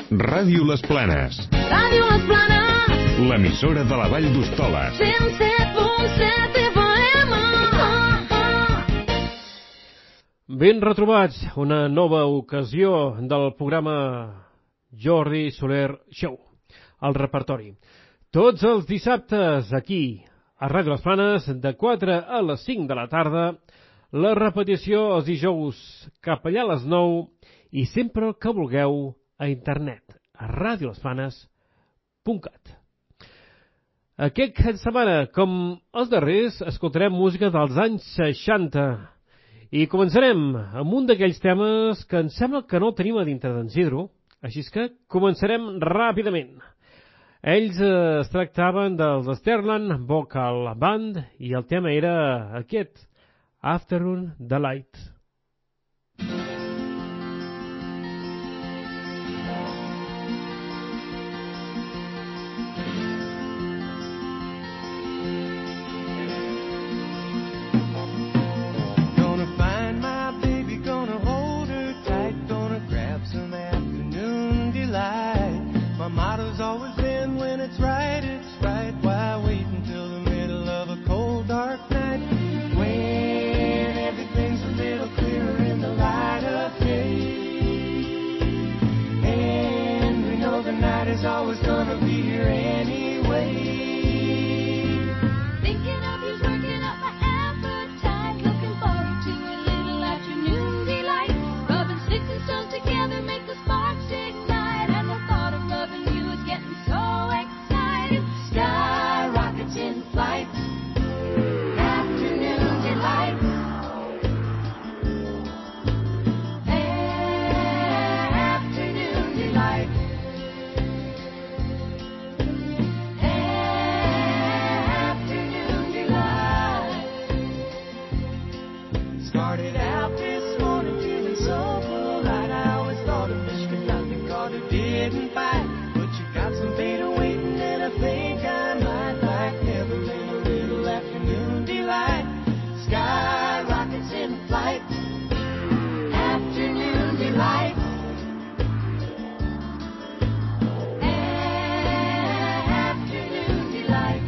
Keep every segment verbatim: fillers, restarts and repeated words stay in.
Ràdio Les Planes. Ràdio Les Planes. L'emissora de la Vall d'Hostoles. cent set punt set F M. Ben retrobats, una nova ocasió del programa Jordi Soler Show, el repertori. Tots els dissabtes aquí, a Ràdio Les Planes, de quatre a les cinc de la tarda, la repetició els dijous cap allà a les nou i sempre el que vulgueu a internet, a ràdio les planes punt cat. Aquest cap de setmana, com els darrers, escoltarem música dels anys seixanta i començarem amb un d'aquells temes que em sembla que no tenim a dintre d'en Sidro, així que començarem ràpidament. Ells eh, es tractaven dels Sterland Vocal Band i el tema era aquest, Afternoon Delight. Always gonna be here anyway. Thinking of you's working up my appetite. Looking forward to a little afternoon delight. Rubbing sticks and stones together make the sparks ignite. And the thought of loving you is getting so exciting. Sky rockets in flight. Afternoon delight. Afternoon delight. Started out this morning feeling so polite. I always thought a fish could not be caught who didn't bite. But you got some beta waiting and I think I might like heaven in a little afternoon delight. Sky rockets in flight. Afternoon delight. Afternoon delight.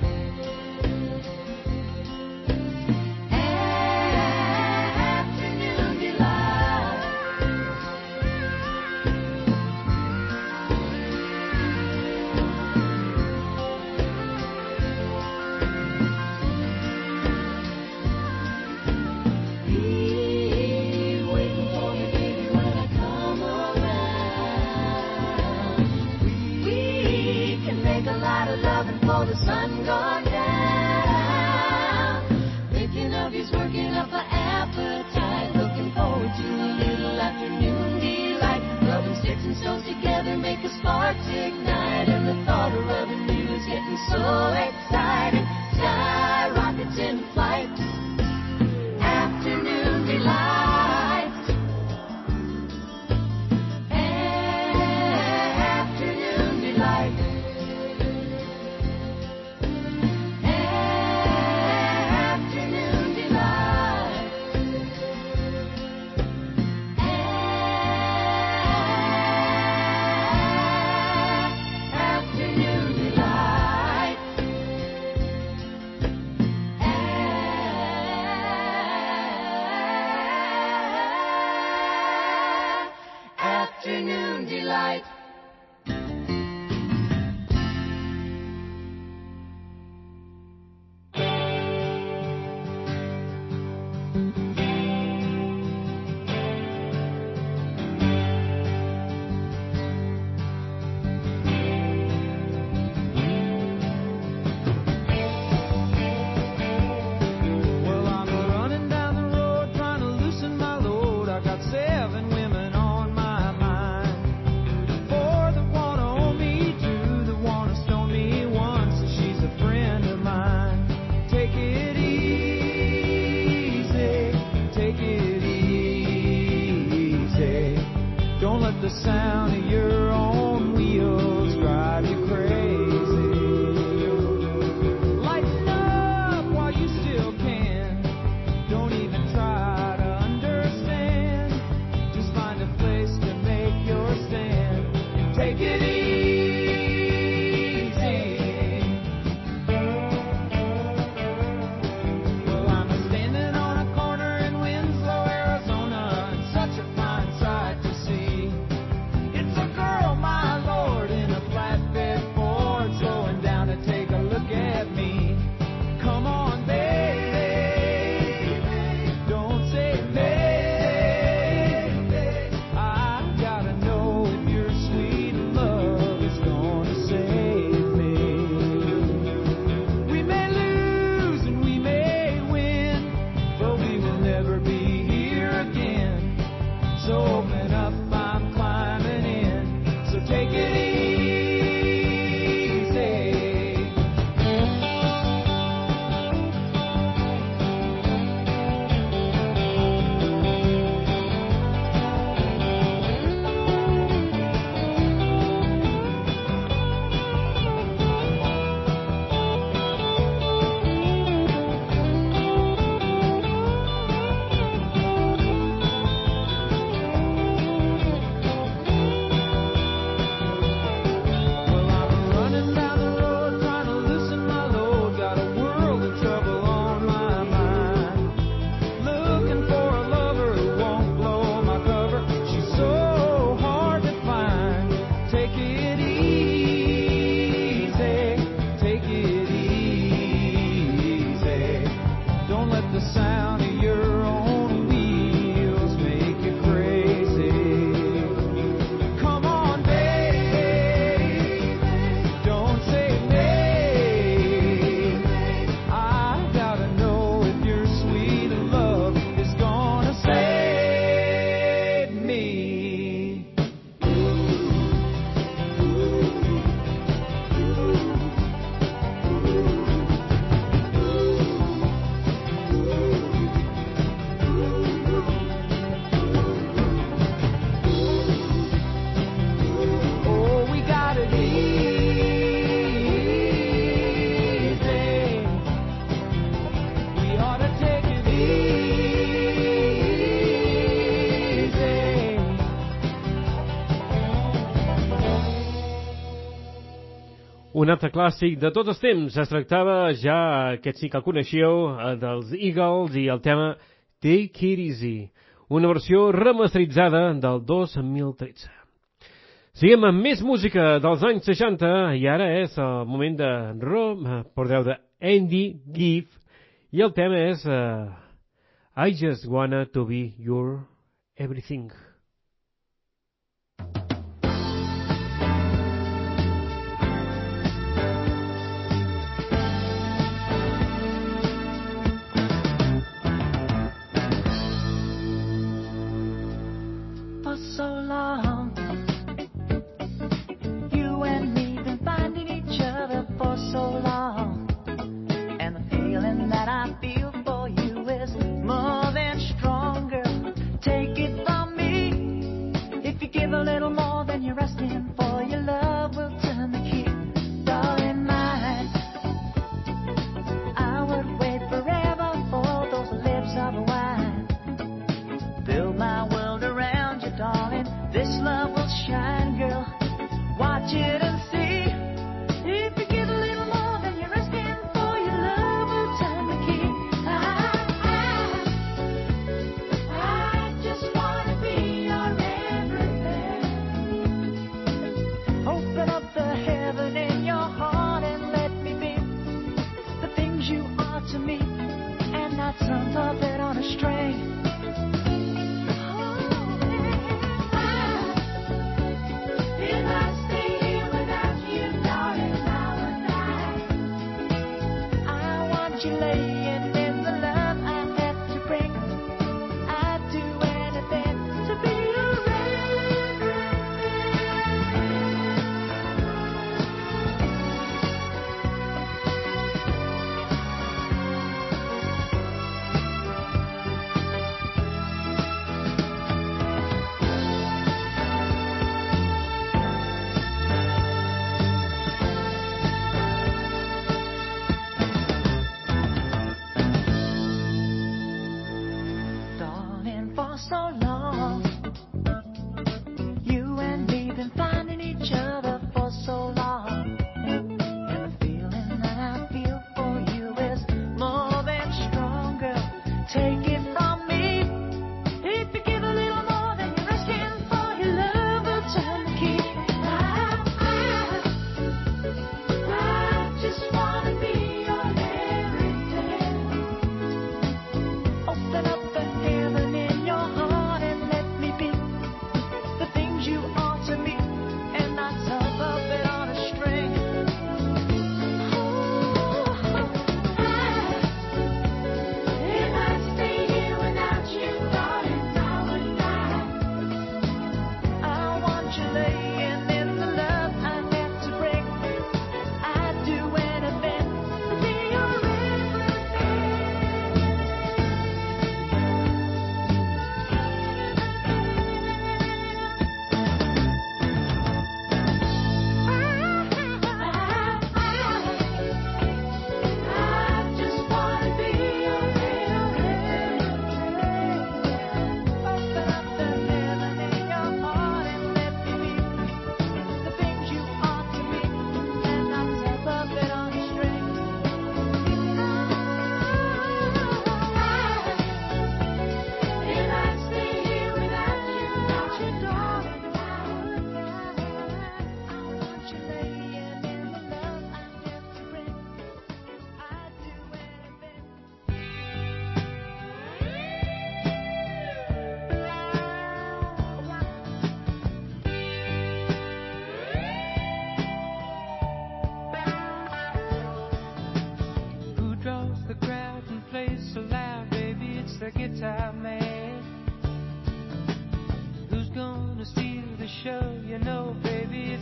For the sun gone down, thinking of you's working up an appetite. Looking forward to a little afternoon delight. Rubbing sticks and stones together make a sparks ignite. And the thought of loving you is getting so exciting. Sky rockets in flight. Afternoon delight. Afternoon delight. Afternoon delight. take it easy. Well, I'm standing on a corner in Winslow, Arizona, and such a fine sight to see. It's a girl, my lord, in a flatbed Ford, slowing down to take a look at me. Come on, baby, don't say maybe. I gotta know if your sweet love is gonna save me. We may lose and we may win, but we will never be here again. So open up, I'm climbing in. So take it easy. Well, I'm running down the road trying to loosen my load. Got a world of trouble on my mind. Looking for a lover who won't blow my cover. She's so hard to find. Take it easy. Take it easy. Don't let the sound of your own wheels make you crazy. Come on, baby, don't say maybe. I gotta know if your sweet love is gonna save me. Oh, we got it easy. We ought to take it easy. Un altre clàssic de tots els temps. Es tractava, ja aquest sí que el coneixíeu, eh, dels Eagles i el tema Take It Easy, una versió remasteritzada del dos mil tretze. Seguim amb més música dels anys seixanta i ara és el moment de Rom, eh, perdeu, de Andy Gibb i el tema és eh, I Just Wanna To Be Your Everything. For so long, you and me been finding each other for so long, and the feeling that I feel for you is more than strong, girl. Take it from me. If you give a little more than you're asking for, your love will turn the key. Darling mine, I would wait forever for those lips of wine. Build my world around you, darling. This love will shine, girl. Watch it and see. If you give a little more than you're asking for, your love will turn the key. I, I, I just wanna be your everything. Open up the heaven in your heart and let me be the things you are to me, and not some puppet on a string. If I stay here without you, darling, I will die. I want you laying in the love I have to bring. I'd do anything to be your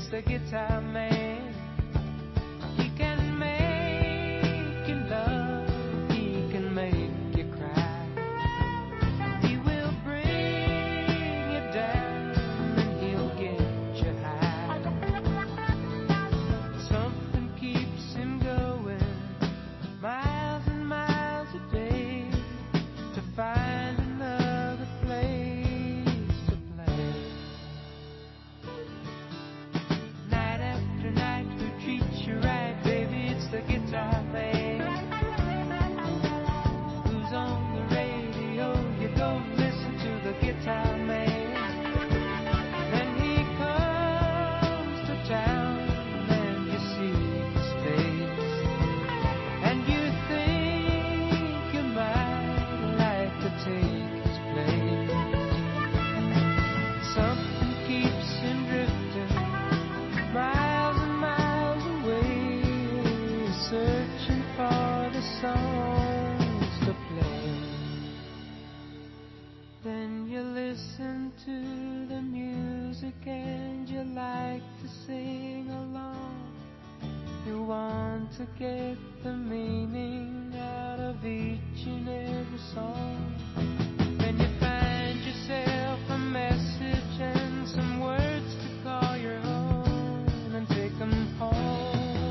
it's the guitar man. He can make you love, he can make you cry. He will bring you down and he'll get you high. Something keeps him going miles and miles a day to find another place to play. Night after night, who treats you right, baby? It's the guitar man. Who's on the radio? You go listen to the guitar man. Then he comes to town and you see his face, and you think you might like to take his place. Something keeps him drifting miles and miles away, searching for the songs to play. Then you listen to the music and you like to sing along. You want to get the meaning out of each and every song. Then you find yourself a message and some words to call your own and take them home.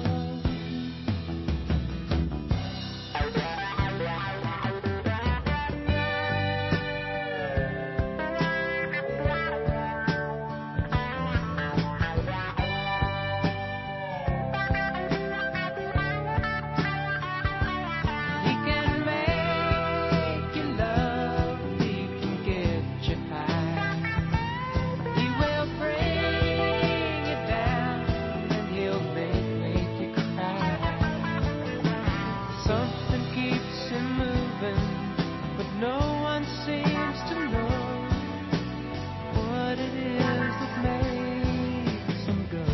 He can make you love, he can get you high. He will bring you down and he'll make, make you cry. Something keeps him moving, but no one seems to know what it is that makes him go.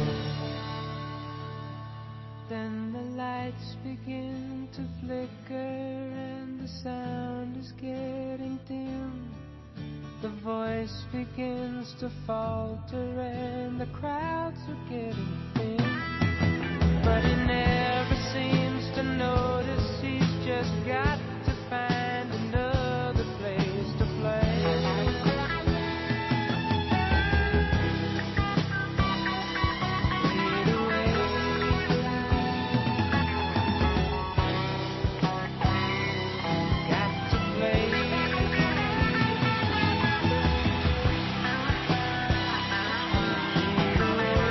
Then the lights begin to flicker and the sound is getting dim. The voice begins to falter and the crowds are getting thin. But he never seems to notice he's just got to find another place to play. Fade away. Got to play. Fade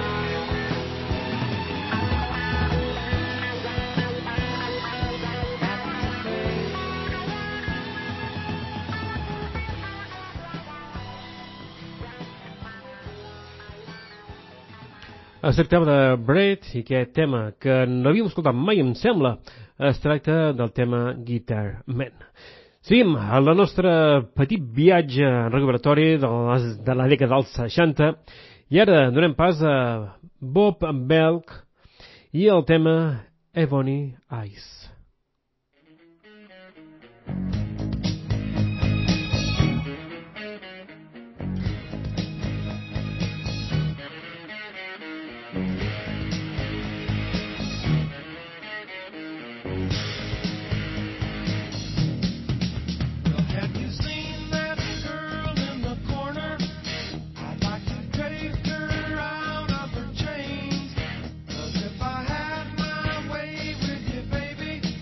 Es tractava de Braid i aquest tema, que no havíem escoltat mai, em sembla. Es tracta del tema Guitar Man. Seguim el nostre petit viatge recuperatori de la, de la dècada dels seixanta i ara donem pas a Bob Belk i el tema Ebony Eyes. Have you seen that girl in the corner? I'd like to take her out of her chains. 'Cause if I had my way with you, baby,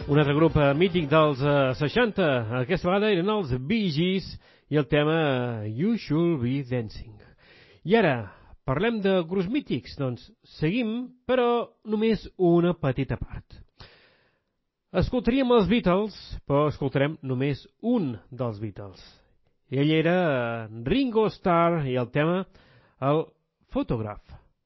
Un altre grup eh, mític dels eh, seixanta, aquesta vegada eren els Bee Gees i el tema eh, You Should Be Dancing. I ara, parlem de grups mítics, doncs seguim, però només una petita part. Escoltaríem els Beatles, però escoltarem només un dels Beatles. Ell era eh, Ringo Starr i el tema, el Photograph.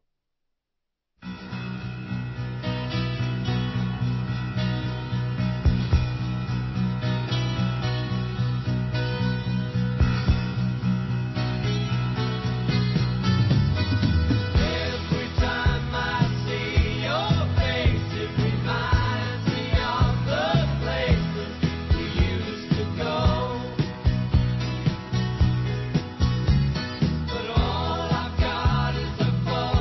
Every time I see your face, it reminds me of the places we used to go. But all I've got is a photograph.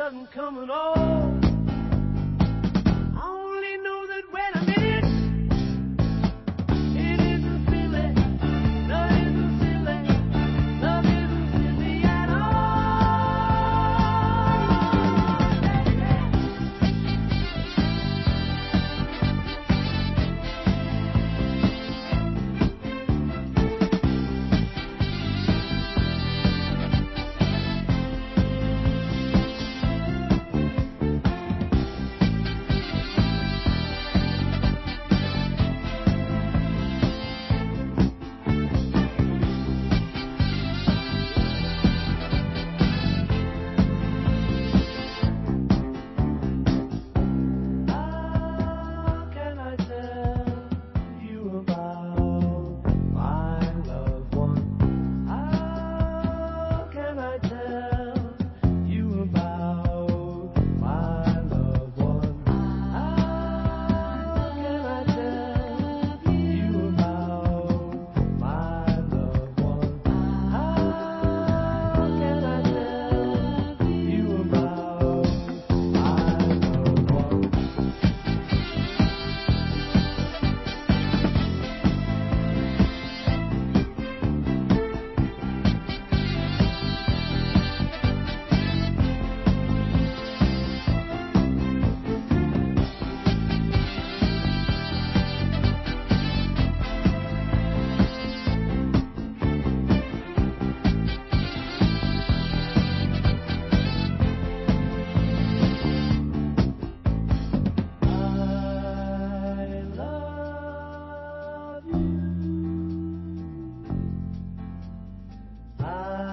doesn't come at all. I only know that when I'm in it, it isn't silly. No, it isn't silly. Love isn't silly at all. How can I tell you about my loved one? How can I tell you about my loved one? How can I tell you about my loved one? How can I tell you about my loved one? I love you. I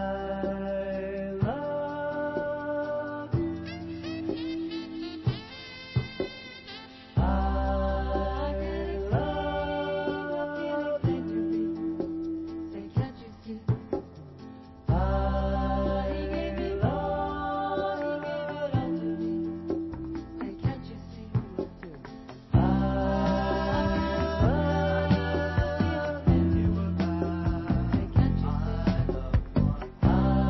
love you. I love you. Say, can't you see? I He gave me all, he gave it all to me. Say, can't you see? I love you. Say, can't you see? I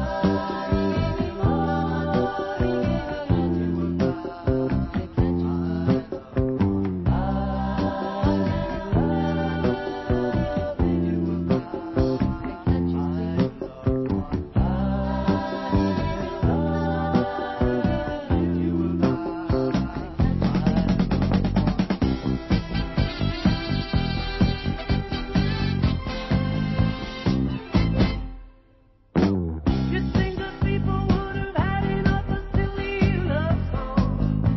You'd think that people would have had enough of silly love songs.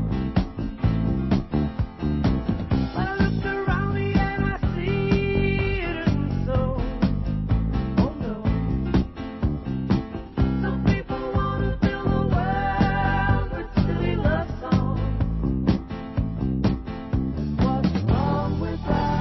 But I look around me and I see it isn't so. Oh no. Some people want to fill the world with silly love songs. What's wrong with that?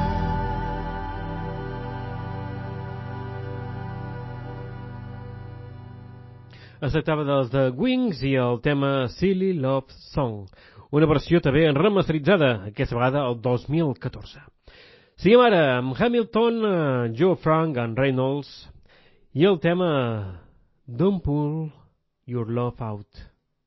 Es tractava dels The Wings i el tema Silly Love Song, una versió també remasteritzada, aquesta vegada el dos mil catorze. Seguim ara amb Hamilton, eh, Joe Frank and Reynolds i el tema Don't Pull Your Love Out.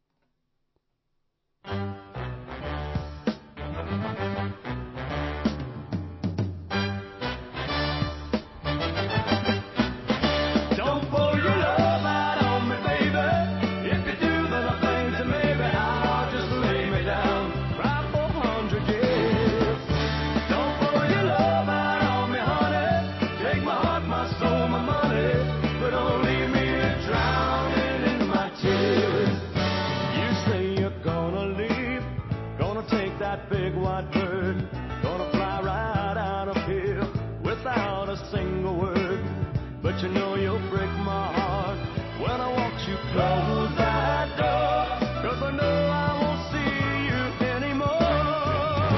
Don't pull your love out on me, baby. If you do, then I think that maybe I'll just lay me down right for a hundred years. Don't pull your love out on me, honey. Take my heart, my soul, my money, but don't leave me drowning in my tears. You say you're gonna leave, gonna take that big white bird, gonna fly right out of here without a single word. But you know you'll break my heart when I watch you close that door, 'cause I know I won't see you anymore.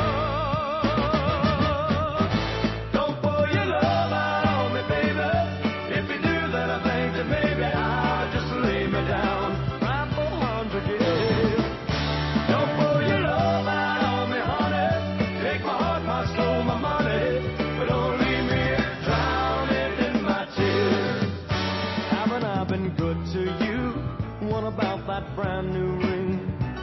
Don't pull your love out on me, baby. If you do, then I think that maybe I'll just lay me down right for a hundred years. Don't pull your love out on me, honey. Take my heart, my soul, my money, but don't leave me drowning in my tears. Haven't I been good to you? What about that brand new ring?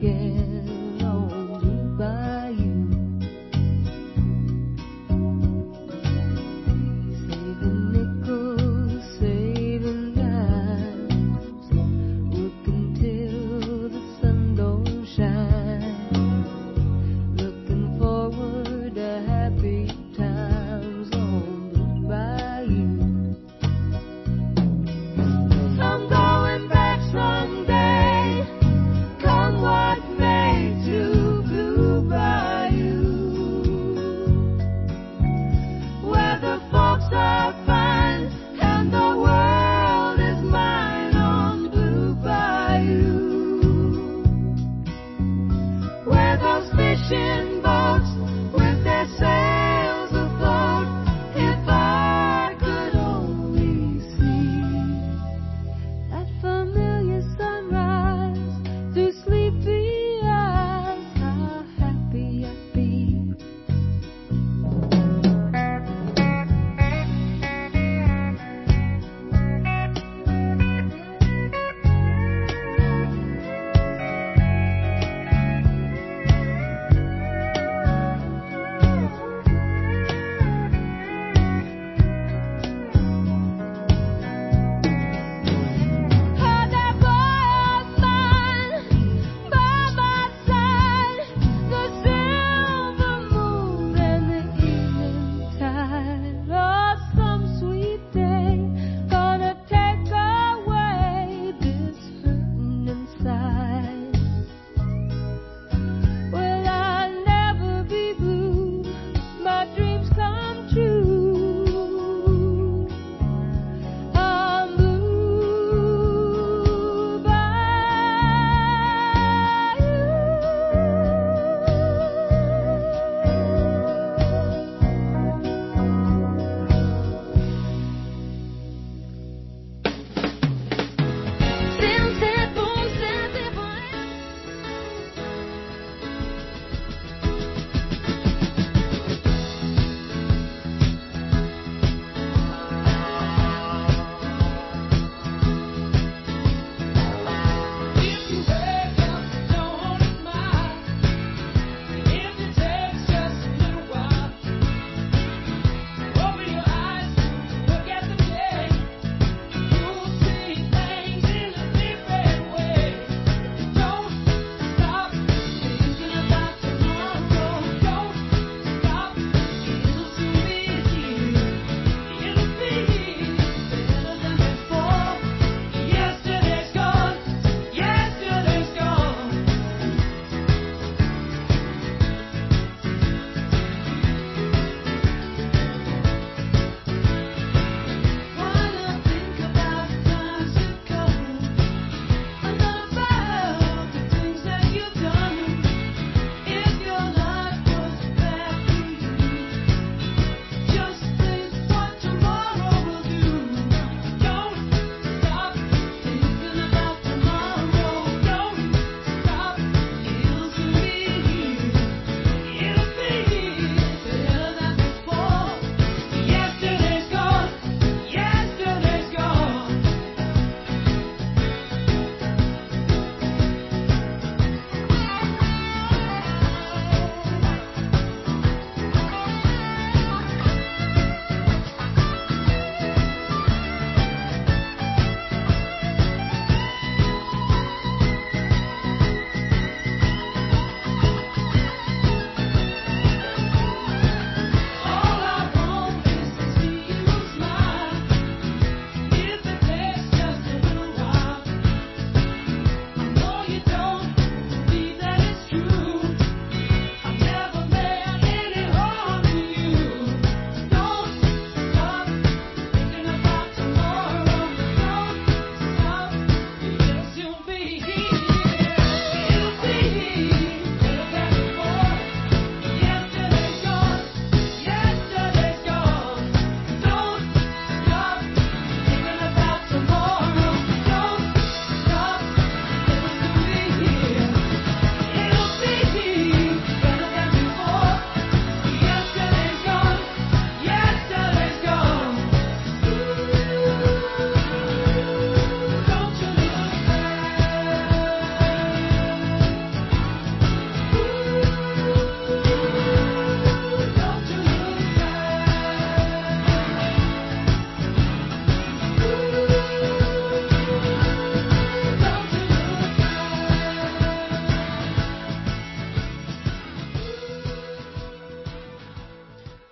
again on Blue Bayou. Saving nickels, saving dimes, working till the sun don't shine, looking forward to happy times on Blue Bayou. I'm going back someday, come what may.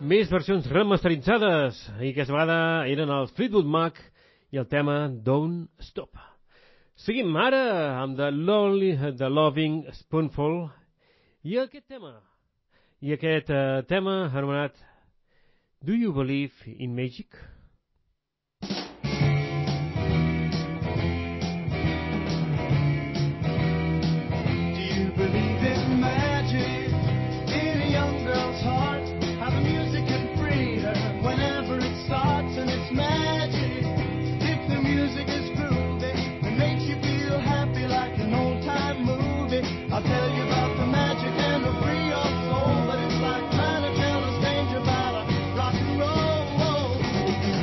més versions remasteritzades i aquesta vegada eren els Fleetwood Mac i el tema Don't Stop. Seguim ara amb The, Lonely, The Loving Spoonful i aquest tema i aquest uh, tema anomenat Do You Believe in Magic? Believe in magic in a young girl's heart. How the music can free her whenever it starts, and it's magic. If the music is groovy and makes you feel happy like an old time movie, I'll tell you about the magic and the free your soul. But it's like trying to tell a stranger about a rock and roll.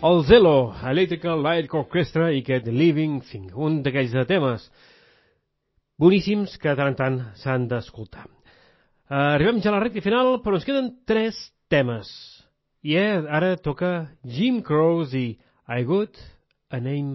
El Zelo, Electrical Light Orchestra i aquest Living Thing, un d'aquells temes boníssims que de tant en tant s'han d'escoltar. Arribem ja a la recta final, però ens queden tres temes. I eh, ara toca Jim Croce i I Got a Name.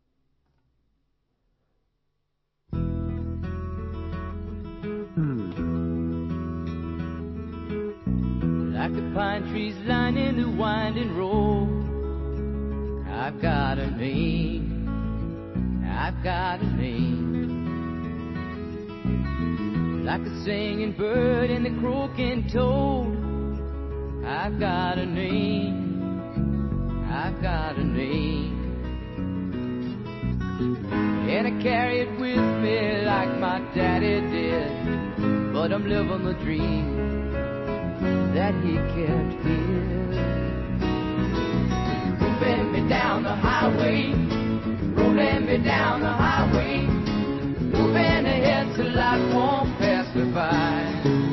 Like the pine trees lining the winding road, I've got a name, I've got a name. Like a singing bird and the croaking toad, I've got a name, I've got a name. And I carry it with me like my daddy did, but I'm living the dream that he kept here. Moving me down the highway, rolling me down the highway, moving ahead till life won't pass me by.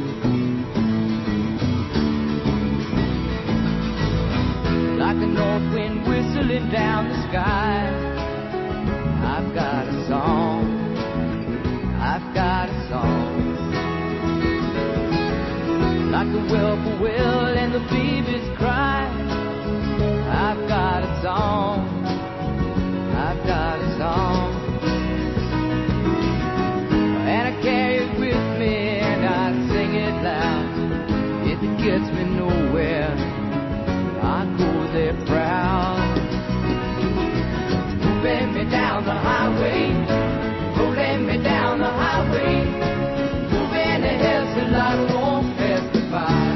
Like a north wind whistling down the sky, I've got a song, I've got a song. Like the whippoorwill and the baby's cry, I've got a song, I've got a song. And I carry it with me and I sing it loud. If it gets me nowhere, I go there proud. Moving me down the highway, rolling me down the highway, moving ahead till I won't pass me by.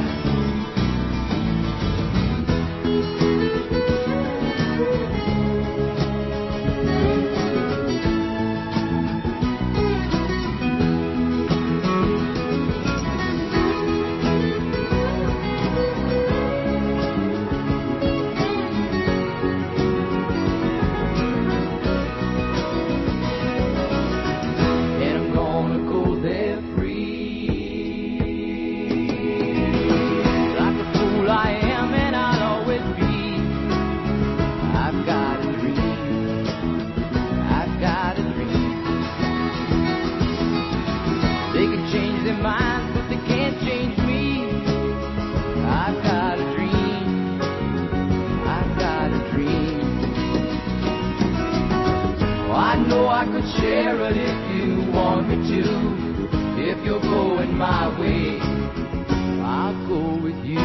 Share it if you want me to. If you're going my way, I'll go with you.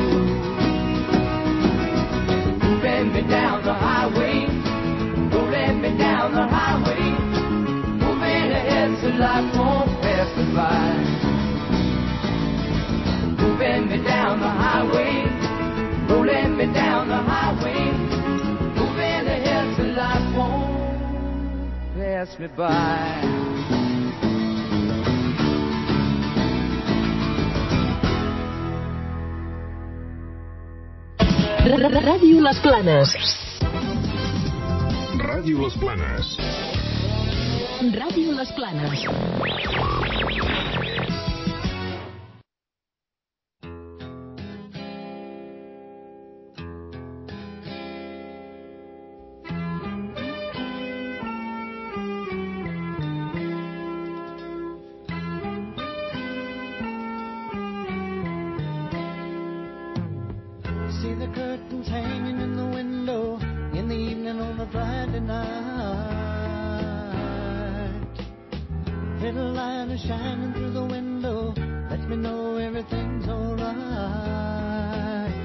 Moving me down the highway, rolling me down the highway, moving ahead so life won't pass me by. Moving me down the highway, rolling me down the highway, moving ahead so life won't pass me by. Ràdio Les Planes. Ràdio Les Planes. Ràdio Les Planes. See the curtains hanging in the window in the evening on a Friday night. Little light is shining through the window, lets me know everything's alright.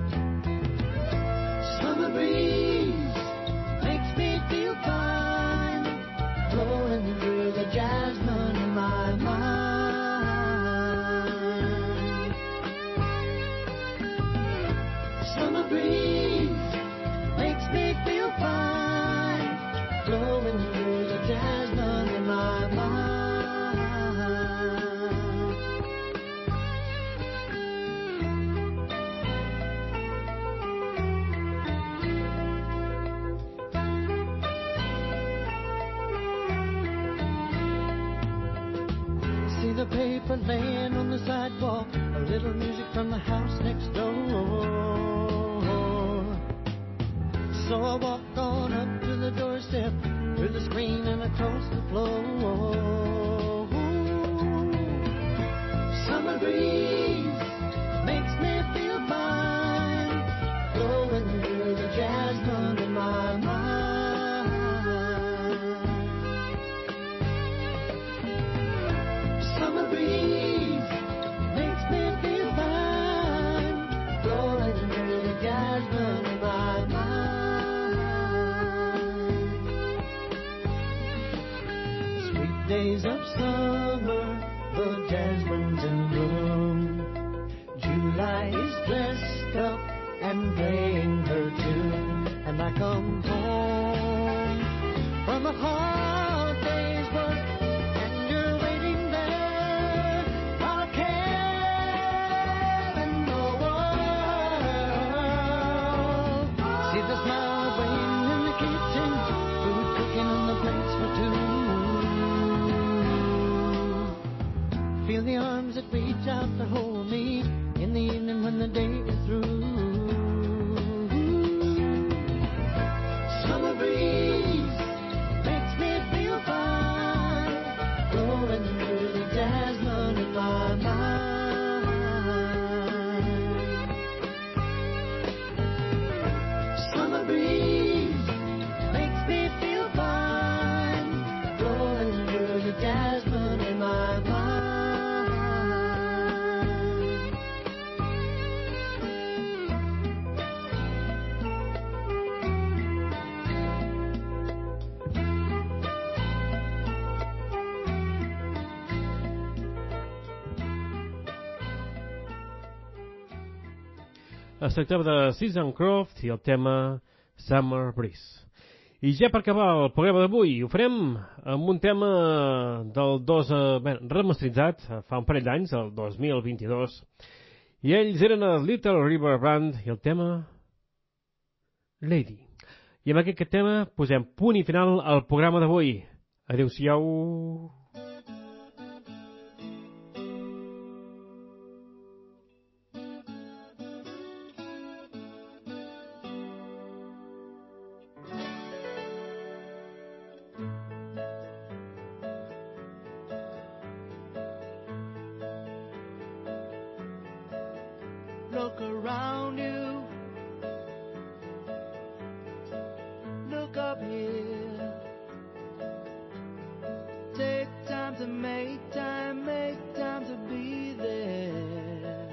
Summer breeze makes me feel fine, blowing through the jasmine in my mind. Summer breeze makes me feel fine, blowing through the jasmine in my mind. See the paper laying on the sidewalk, a little music from the house next door. So I I walk on up to the doorstep, through the screen and across the floor. Summer breeze makes me feel fine, blowing through the jasmine in my mind. Summer breeze makes me feel fine, blowing through the jasmine in my mind. Sweet days of summer, the jasmine's in bloom. July is dressed up and playing her tune, and I come home from a hard day's work, and you're waiting there, not a care in the world. See the smile waiting in the kitchen, food cooking on the plates for two. Feel the arms that reach out to hold me in the evening when the day is through. Summer breeze makes me feel fine, blowing through the jasmine in my mind. Summer breeze makes me feel fine, blowing through the jasmine in my mind. Es tractava de Susan Croft i el tema Summer Breeze. I ja per acabar el programa d'avui ho farem amb un tema del dos, eh, bé, remasteritzat fa un parell d'anys, el dos mil vint-i-dos, i ells eren el Little River Band i el tema Lady. I amb aquest tema posem punt i final al programa d'avui. Adéu-siau. Look around you, look up here. Take time to make time, make time to be there.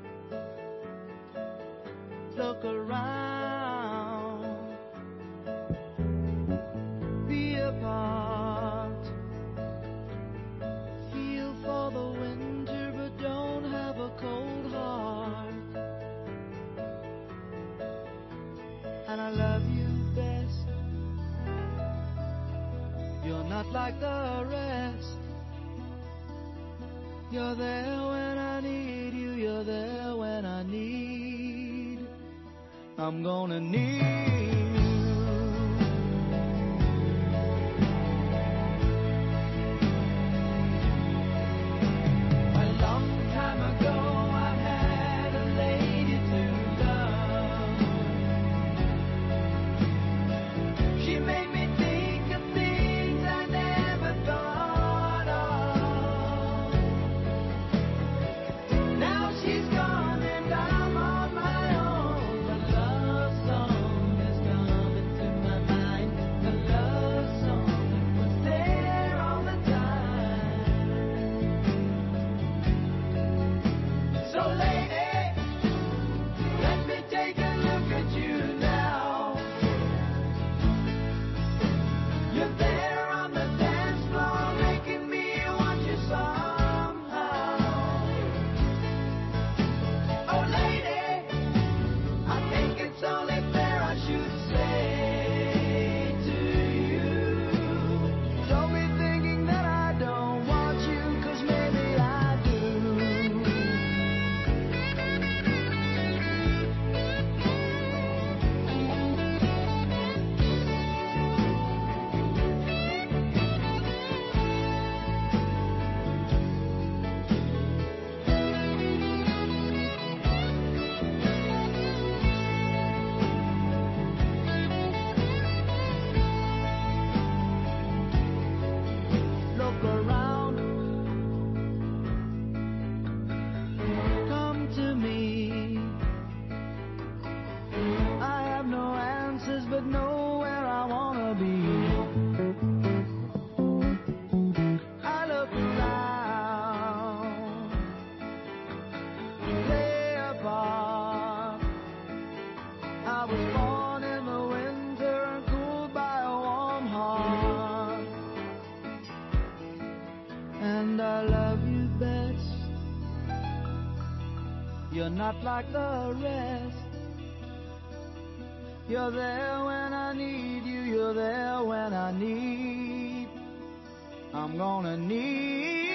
Look around, be apart. Feel for the winter, but don't have a cold heart. And I love you best. You're not like the rest. You're there when I need you. You're there when I need. I'm gonna need you. A long time ago I had a lady to love. She made me think of things I never thought of. Now she's gone and I'm on my own. The love song is gone. you're not like the rest. You're there when I need you, you're there when I need. I'm gonna need